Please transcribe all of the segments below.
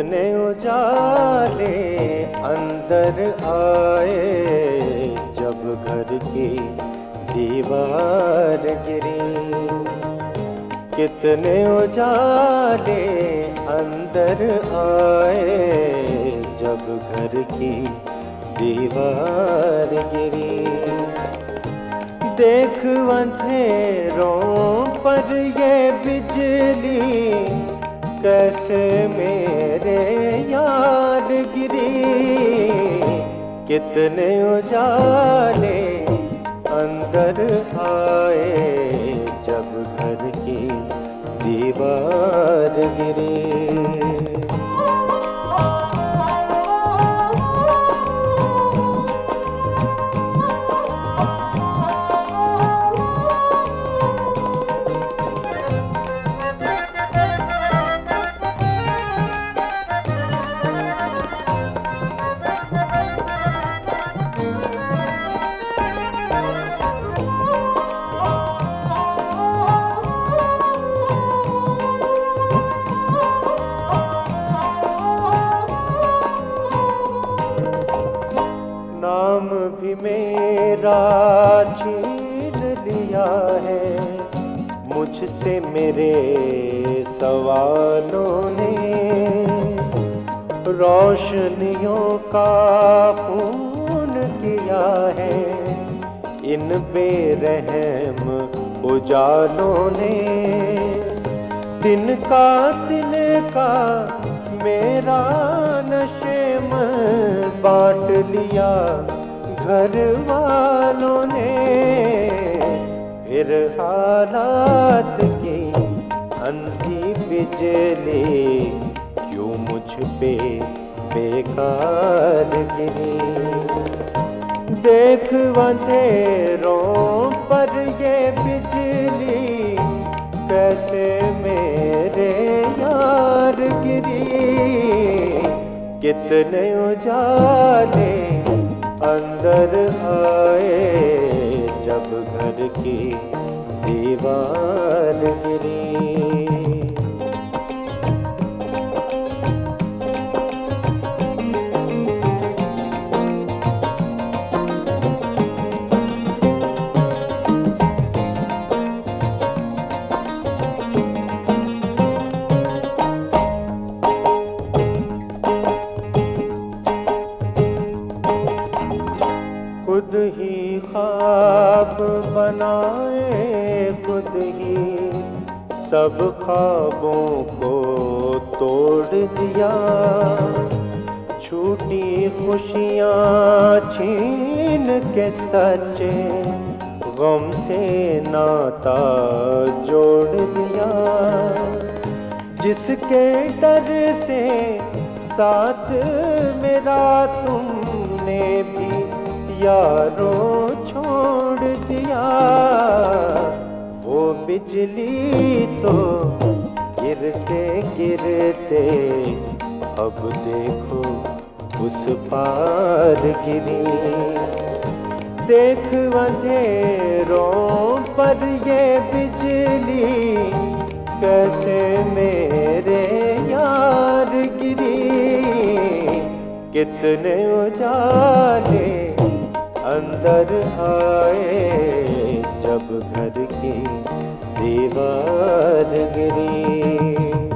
कितने उजाले अंदर आए जब घर की दीवार गिरी। कितने उजाले अंदर आए जब घर की दीवार गिरी। देख अंधेरों पर ये बिजली कैसे मेरे यार गिरी। कितने उजाले अंदर आए जब घर की दीवार गिरी। नाम भी मेरा छीन लिया है मुझसे मेरे सवालों ने। रोशनियों का खून किया है इन बेरहम उजालों ने। दिन का मेरा नशे में बांट लिया घर वालों ने। फिर हालात की अंधी बिजली क्यों मुझ पे बेकार गिरी। देख अंधेरों पर ये बिजली कैसे मेरे यार गिरी। कितने उजाले अंदर आए जब घर की दीवार गिरी। खुद ही ख्वाब बनाए खुद ही सब ख्वाबों को तोड़ दिया। छूटी खुशियाँ छीन के सच्चे गम से नाता जोड़ दिया। जिसके डर से साथ मेरा तुमने भी यारों छोड़ दिया। वो बिजली तो गिरते गिरते अब देखो उस पार गिरी। देख अंधेरों पर ये बिजली कैसे मेरे यार गिरी। कितने उजाले अंदर आए जब घर की दीवार गिरी।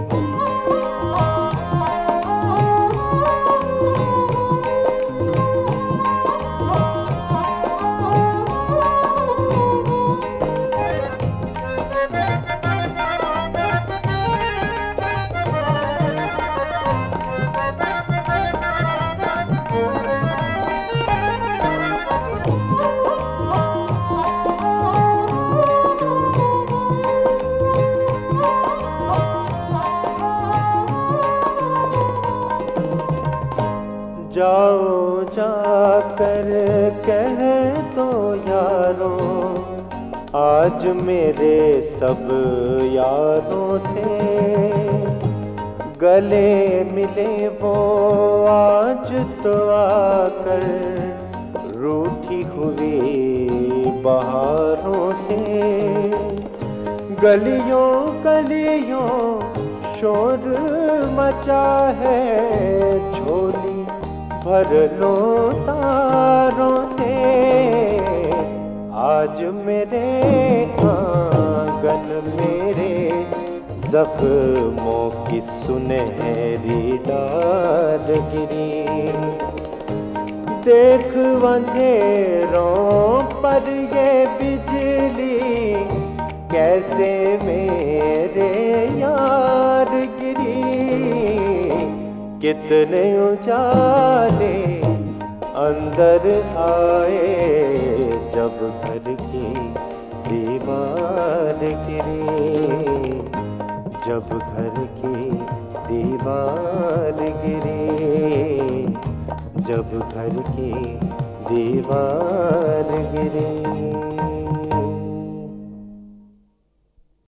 जाओ जाकर कह दो यारों आज मेरे सब यारों से। गले मिले वो आज तो आकर रूठी हुई बहारों से। गलियों गलियों शोर मचा है, झोली भर लो तारों से। आज मेरे आंगन मेरे जख्मों की सुनहरी डाल गिरी। देख अंधेरों पर ये बिजली कैसे मेरे यार गिरी। कितने उजाले अंदर आए जब घर की दीवार गिरी। जब घर की दीवार गिरी। जब घर की दीवार गिरी।